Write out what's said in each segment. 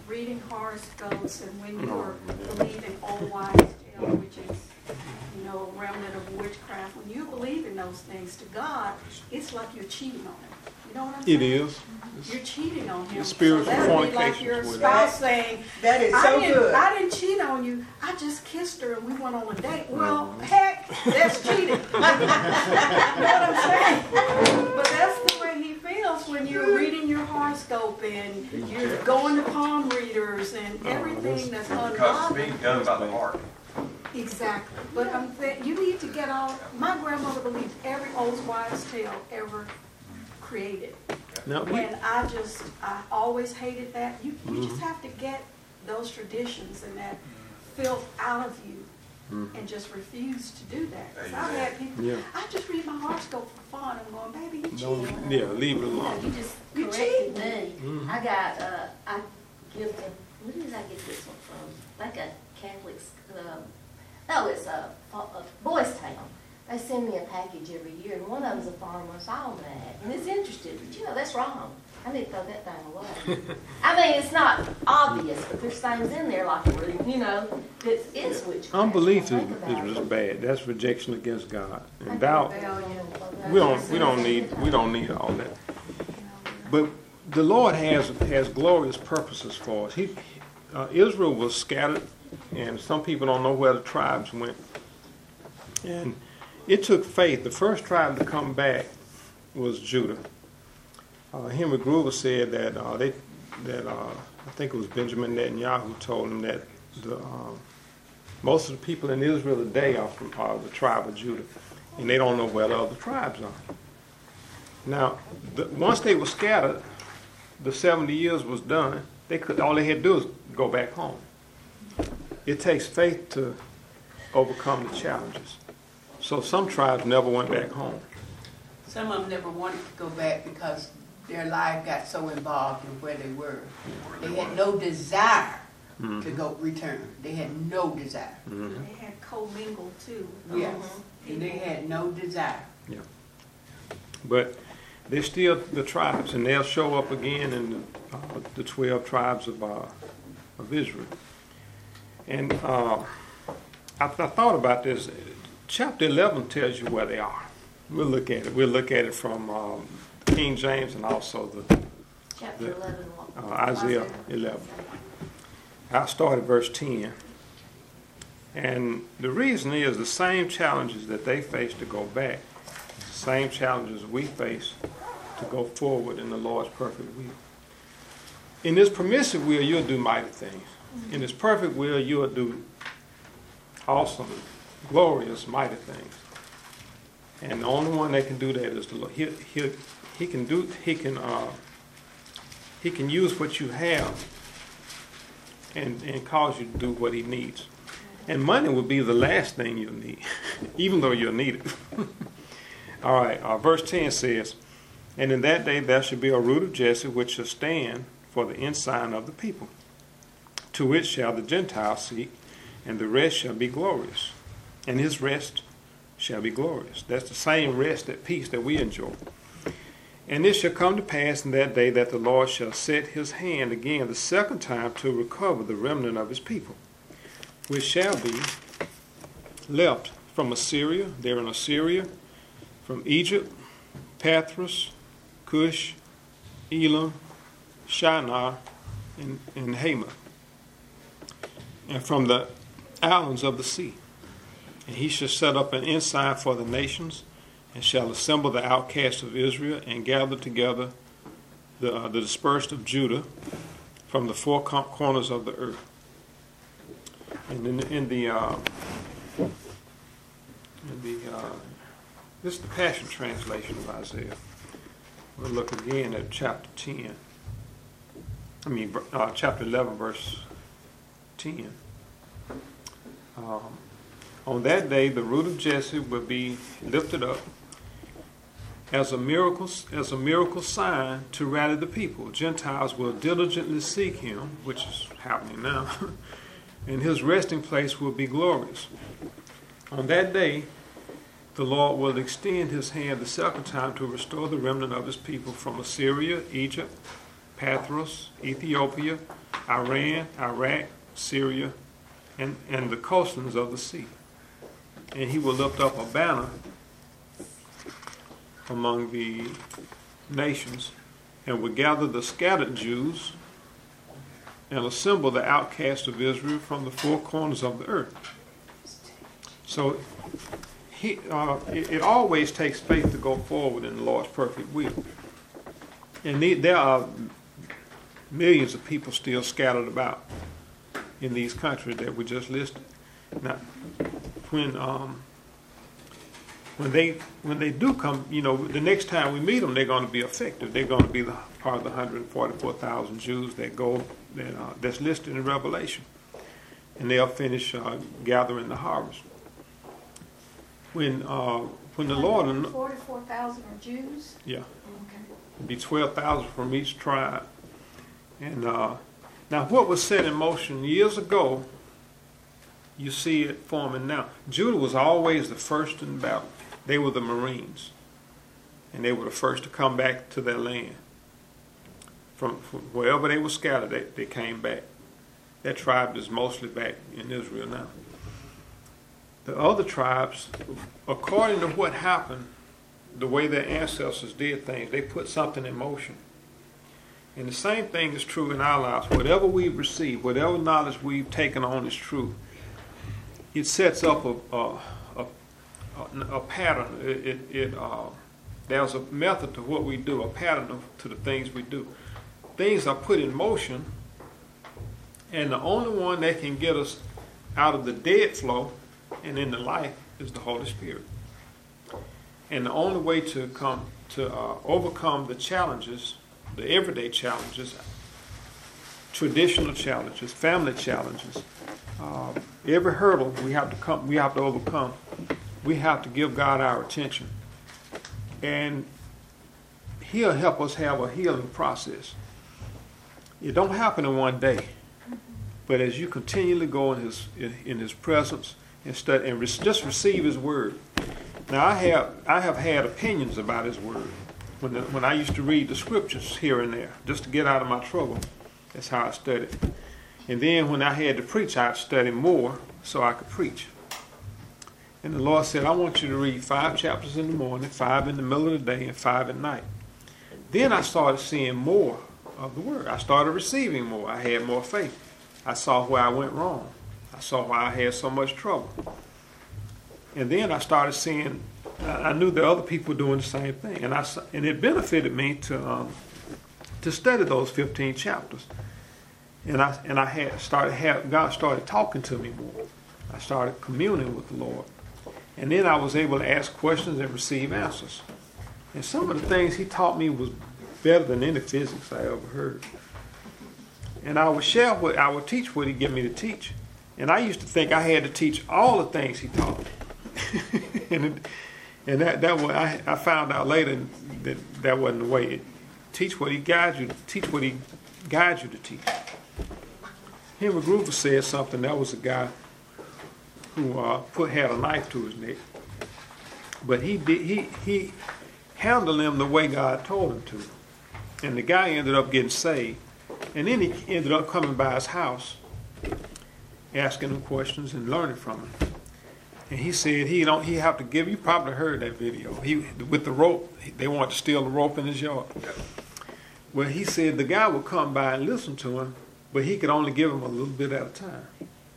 reading horoscopes and when you're believing old wives' tale, which is, a remnant of witchcraft, when you believe in those things to God, it's like you're cheating on Him. You know what I'm saying? It is. You're cheating on Him. It's spiritual so that would be like fornication your with spouse saying, that is so good. I didn't cheat on you. I just kissed her and we went on a date. Well, heck, that's cheating. You know what I'm saying? But that's the way he feels when you're reading your horoscope and you're going to palm readers and everything that's Because ungodly. it's being done by the heart. Exactly. But you need to get all. My grandmother believed every old wives' tale ever created. Now, And I always hated that. You just have to get those traditions and that filth out of you and just refuse to do that. 'Cause I've had people, I just read my horoscope for fun. I'm going, baby, you cheating. yeah, leave it alone. You just You corrected me. I got, I give the, where did I get this one from? Like a Catholic's, no, it's a Boys Town. They send me a package every year, and one of them's a farmer's almanac, and it's interested, but that's wrong. I need to throw that thing away. I mean, it's not obvious, but there's things in there like, that is witchcraft. Unbelief Think about is it. bad. That's rejection against God. And I doubt, think we don't need all that. But the Lord has glorious purposes for us. Israel was scattered, and some people don't know where the tribes went. And it took faith. The first tribe to come back was Judah. Henry Gruver said that I think it was Benjamin Netanyahu told him that most of the people in Israel today are from the tribe of Judah, and they don't know where the other tribes are. Now, once they were scattered, the 70 years was done. All they had to do was go back home. It takes faith to overcome the challenges. So some tribes never went back home. Some of them never wanted to go back because their life got so involved in where they were. They had no desire to go return. They had no desire. They had commingled too. Yes, and they had no desire. Yeah. But they're still the tribes, and they'll show up again in the 12 tribes of Israel. And I thought about this. Chapter 11 tells you where they are. We'll look at it. We'll look at it from King James and also Chapter 11. Isaiah 11. I'll start at verse 10. And the reason is the same challenges that they faced to go back, the same challenges we face to go forward in the Lord's perfect will. In His permissive will, you'll do mighty things. In His perfect will, you'll do awesome, glorious, mighty things. And the only one that can do that is the Lord. He can use what you have and cause you to do what He needs. And money will be the last thing you'll need, even though you'll need it. All right, verse 10 says, "And in that day there shall be a root of Jesse, which shall stand for the ensign of the people. To which shall the Gentiles seek, and the rest shall be glorious. And his rest shall be glorious." That's the same rest, that peace that we enjoy. "And it shall come to pass in that day that the Lord shall set His hand again the second time to recover the remnant of His people, which shall be left from Assyria." They're in Assyria, from Egypt, Pathros, Cush, Elam, Shinar, and Hamath, and from the islands of the sea. "And he shall set up an ensign for the nations, and shall assemble the outcasts of Israel, and gather together the dispersed of Judah from the four corners of the earth." And this is the Passion Translation of Isaiah. We'll look again at chapter 11, verse 10. "On that day, the root of Jesse will be lifted up as a miracle sign to rally the people. Gentiles will diligently seek Him," which is happening now, "and His resting place will be glorious. On that day, the Lord will extend His hand the second time to restore the remnant of His people from Assyria, Egypt, Pathros, Ethiopia, Iran, Iraq, Syria, and the coastlands of the sea. And he will lift up a banner among the nations, and will gather the scattered Jews and assemble the outcasts of Israel from the four corners of the earth. So it always takes faith to go forward in the Lord's perfect will. And there are millions of people still scattered about in these countries that we just listed. Now, when they do come, the next time we meet them, they're going to be effective. They're going to be part of the 144,000 Jews that's listed in Revelation, and they'll finish gathering the harvest. When the Lord, 44,000 are Jews. yeah, Okay. it'll be 12,000 from each tribe. And now, what was set in motion years ago, you see it forming now. Judah was always the first in battle. They were the Marines, and they were the first to come back to their land. From wherever they were scattered, they came back. That tribe is mostly back in Israel now. The other tribes, according to what happened, the way their ancestors did things, they put something in motion. And the same thing is true in our lives. Whatever we've received, whatever knowledge we've taken on is true. It sets up a pattern. There's a method to what we do, a pattern to the things we do. Things are put in motion, and the only one that can get us out of the dead flow and into life is the Holy Spirit. And the only way to overcome the challenges, the everyday challenges, traditional challenges, family challenges, every hurdle we have to overcome. We have to give God our attention, and He'll help us have a healing process. It don't happen in one day, but as you continually go in His presence and study and just receive His word. Now I have had opinions about His word when I used to read the scriptures here and there just to get out of my trouble. That's how I studied. And then when I had to preach, I'd study more so I could preach. And the Lord said, I want you to read 5 chapters in the morning, 5 in the middle of the day, and 5 at night. Then I started seeing more of the word. I started receiving more. I had more faith. I saw where I went wrong. I saw why I had so much trouble. And then I started seeing, I knew that other people were doing the same thing. And it benefited me to study those 15 chapters. And God started talking to me more. I started communing with the Lord. And then I was able to ask questions and receive answers. And some of the things He taught me was better than any physics I ever heard. And I would teach what He gave me to teach. And I used to think I had to teach all the things He taught me. and I found out later that wasn't the way. Teach what He guides you. Teach what He guides you to teach. Henry Groover said something. That was a guy who had a knife to his neck, but he handled him the way God told him to, and the guy ended up getting saved. And then he ended up coming by his house, asking him questions and learning from him. And he said he have to give. You probably heard that video. With the rope, they wanted to steal the rope in his yard. Well, he said the guy would come by and listen to him, but he could only give him a little bit at a time.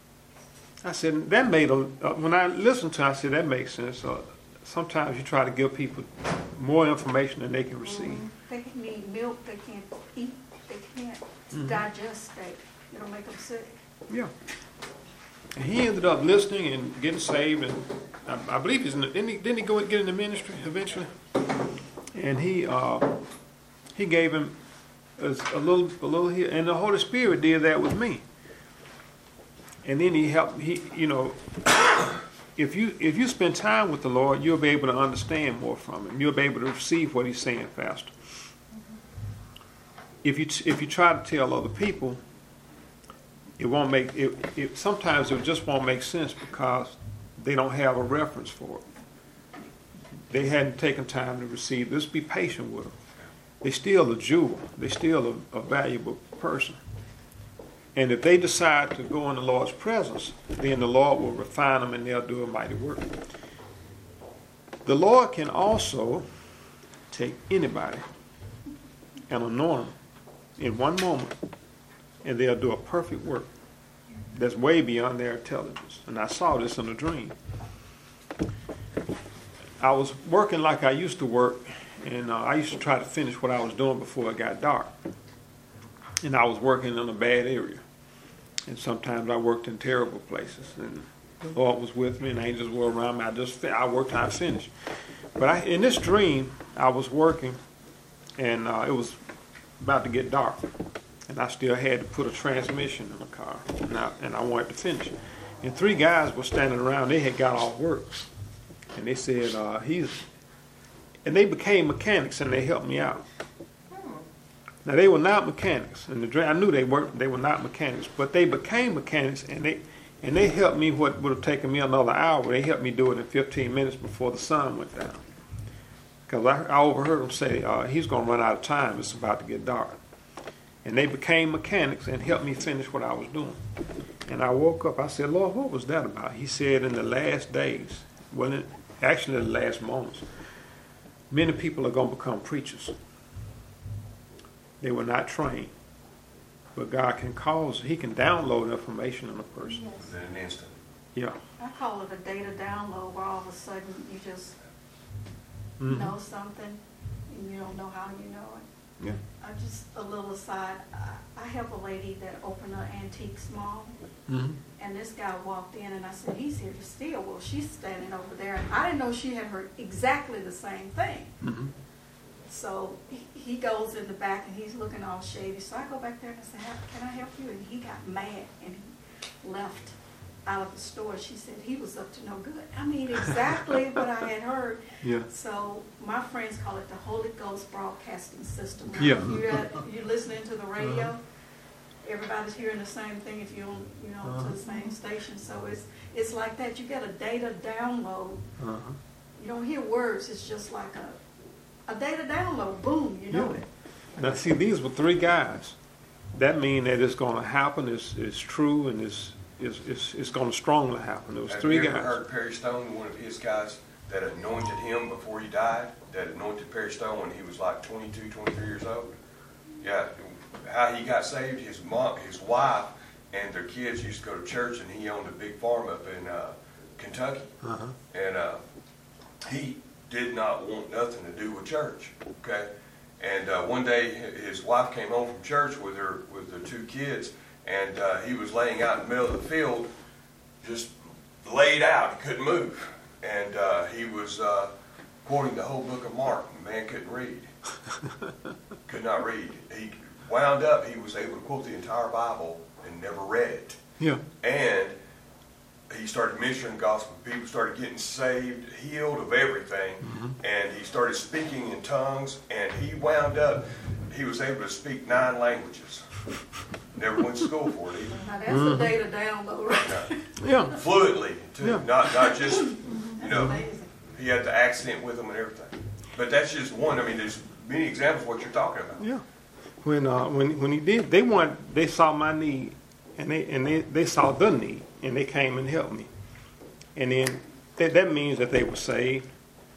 I said, that made when I listened to it, I said, that makes sense. Sometimes you try to give people more information than they can receive. They need milk, they can't eat, they can't digest steak. It'll make them sick. Yeah. And he ended up listening and getting saved, and I believe didn't he go and get in the ministry eventually? And he gave him a little here, and the Holy Spirit did that with me. And then he helped. If you spend time with the Lord, you'll be able to understand more from Him. You'll be able to receive what He's saying faster. If you try to tell other people, it won't make it. Sometimes it just won't make sense because they don't have a reference for it. They hadn't taken time to receive. Just be patient with them. They're still a jewel. They're still a valuable person. And if they decide to go in the Lord's presence, then the Lord will refine them and they'll do a mighty work. The Lord can also take anybody and anoint them in one moment, and they'll do a perfect work that's way beyond their intelligence. And I saw this in a dream. I was working like I used to work, and I used to try to finish what I was doing before it got dark. And I was working in a bad area. And sometimes I worked in terrible places. And the Lord was with me, and angels were around me. I worked how I finished. But in this dream, I was working, and it was about to get dark. And I still had to put a transmission in the car, and I wanted to finish. And 3 guys were standing around. They had got off work, and they said, and they became mechanics, and they helped me out. Now they were not mechanics, and I knew they weren't. They were not mechanics, but they became mechanics, and they helped me. What would have taken me another hour, they helped me do it in 15 minutes before the sun went down. Because I overheard them say, "He's going to run out of time. It's about to get dark." And they became mechanics and helped me finish what I was doing. And I woke up. I said, "Lord, what was that about?" He said, "In the last days, actually in the last moments, many people are going to become preachers. They were not trained, but God can He can download information in a person." Yes. Within an instant. Yeah. I call it a data download, where all of a sudden you just know something and you don't know how you know it. Yeah. Just a little aside, I help a lady that opened an antique mall, and this guy walked in and I said, "He's here to steal." Well, she's standing over there, and I didn't know she had heard exactly the same thing. So he goes in the back and he's looking all shady. So I go back there and I say, "Can I help you?" And he got mad and he left out of the store. She said he was up to no good. I mean, exactly what I had heard. Yeah. So my friends call it the Holy Ghost Broadcasting System. Yeah. You're listening to the radio. Everybody's hearing the same thing if you're on, to the same station. So it's like that. You get a data download. You don't hear words. It's just like a data download. Boom, you know it. Now, see, these were 3 guys. That means that it's going to happen. It's true, and it's going to strongly happen. There was 3 Have you guys. ever heard Perry Stone, one of his guys that anointed him before he died, that anointed Perry Stone when he was like 22, 23 years old? Yeah, how he got saved, his wife, and their kids used to go to church, and he owned a big farm up in Kentucky. And he did not want nothing to do with church, okay? And one day his wife came home from church with the 2 kids, and he was laying out in the middle of the field, just laid out. He couldn't move. And he was quoting the whole book of Mark. The man couldn't read. Could not read. He wound up, he was able to quote the entire Bible and never read it. Yeah. And he started ministering the gospel. People started getting saved, healed of everything. And he started speaking in tongues. And he wound up, he was able to speak 9 languages. Never went to school for it either. Now that's a data download, right? Yeah. Fluently, too. Yeah. Not just, That's amazing. he had the accent with him and everything. But that's just one. I mean, there's many examples of what you're talking about. Yeah. When he did, they saw my need, and they saw the need, and they came and helped me. And then that means that they were saved.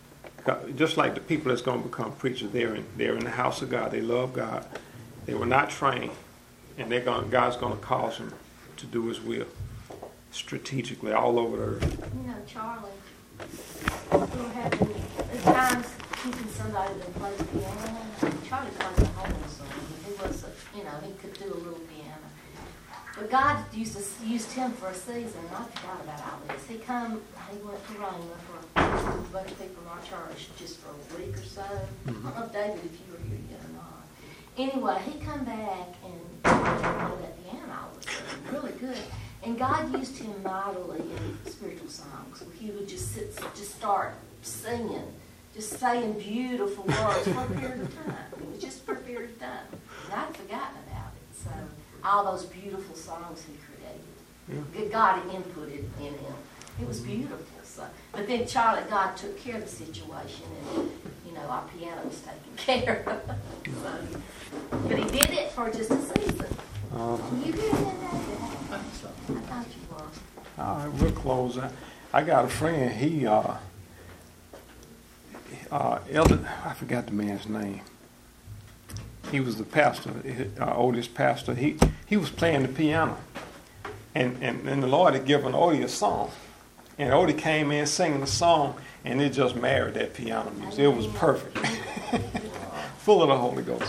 Just like the people that's going to become preachers, they're in the house of God. They love God. They were not trained, and God's going to cause them to do His will strategically all over the earth. You know, Charlie, we were having at times keeping somebody that plays piano. Charlie plays the whole song. He was, he could do a little piano. But God used him for a season, and I forgot about all this. He went to Roma for a bunch of people in our church just for a week or so. I don't know, David, if you were here yet or not. Anyway, he come back and played that piano all of a sudden, really good. And God used him mightily in spiritual songs. He would just start singing, just saying beautiful words for a period of time. It was just for a period of time. And I'd forgotten about it. So all those beautiful songs he created, God inputted in him. It was beautiful. So, but then God took care of the situation, and our piano was taken care of. So, but he did it for just a season. You hear that? I thought you were. All right, we'll close out. I got a friend, Elder, I forgot the man's name. He was the pastor, our oldest pastor. He was playing the piano. And the Lord had given Odie a song. And Odie came in singing the song, and it just married that piano music. It was perfect. Full of the Holy Ghost.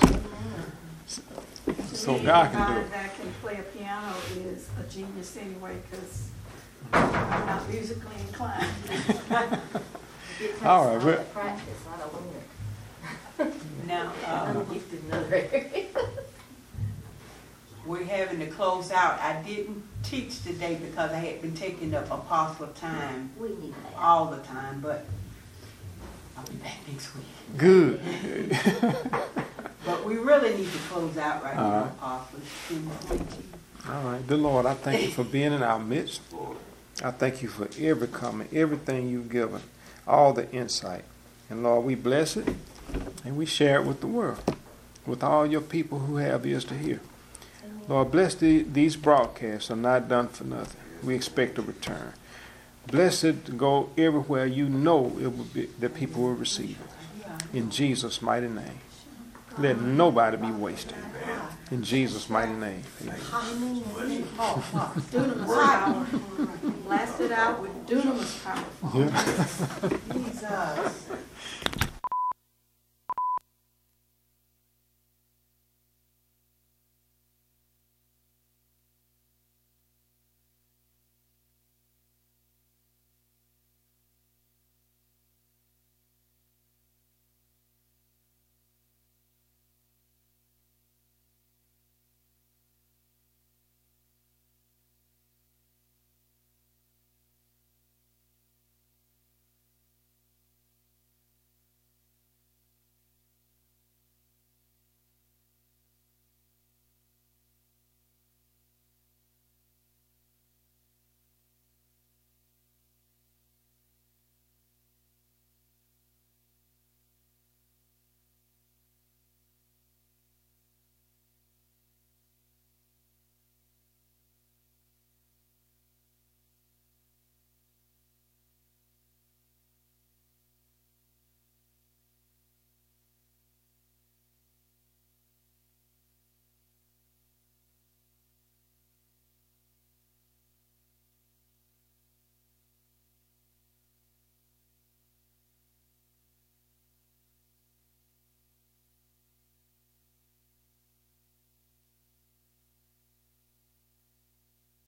So God can do it. That can play a piano is a genius anyway, because I'm not musically inclined. It takes All right, a lot we're- of practice, I don't want it. Now, I'm gifted in other areas. we're having to close out. I didn't teach today because I had been taking up apostle time We need that. all the time, but I'll be back next week. Good. But we really need to close out right now, All Apostle. All right. Dear Lord, I thank you for being in our midst. I thank you for every comment, everything you've given, all the insight. And Lord, we bless it and we share it with the world, with all your people who have ears to hear. Lord, bless these broadcasts are not done for nothing. We expect a return. Bless it to go everywhere you know it will be, that people will receive it. In Jesus' mighty name. Let nobody be wasted. In Jesus' mighty name. Amen. Dunamis power. Blast it out with dunamis power. Jesus.